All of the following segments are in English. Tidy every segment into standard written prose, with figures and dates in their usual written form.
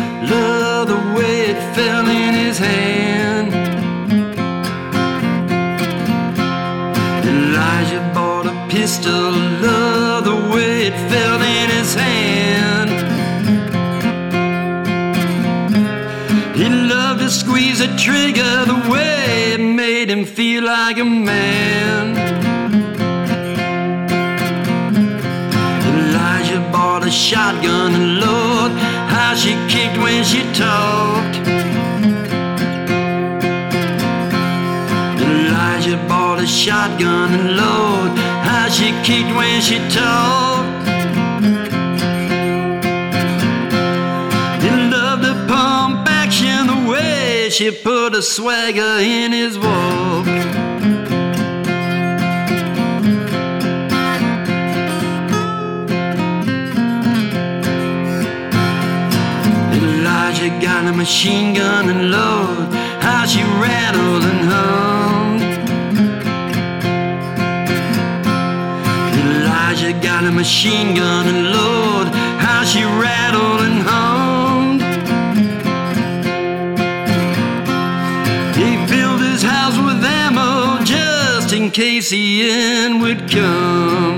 love the way it fell in his hand. Elijah bought a pistol, love the way it fell in his hand. He loved to squeeze the trigger the way it made him feel like a man. Elijah bought a shotgun, and Lord, how she kicked when she talked. Elijah bought a shotgun, and Lord, how she kicked when she talked. He loved to pump action the way she put a swagger in his walk. Elijah got a machine gun, and Lord, how she rattled and hummed. Elijah got a machine gun, and Lord, how she rattled and hummed. He filled his house with ammo just in case the end would come.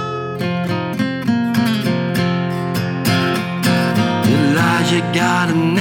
Elijah got a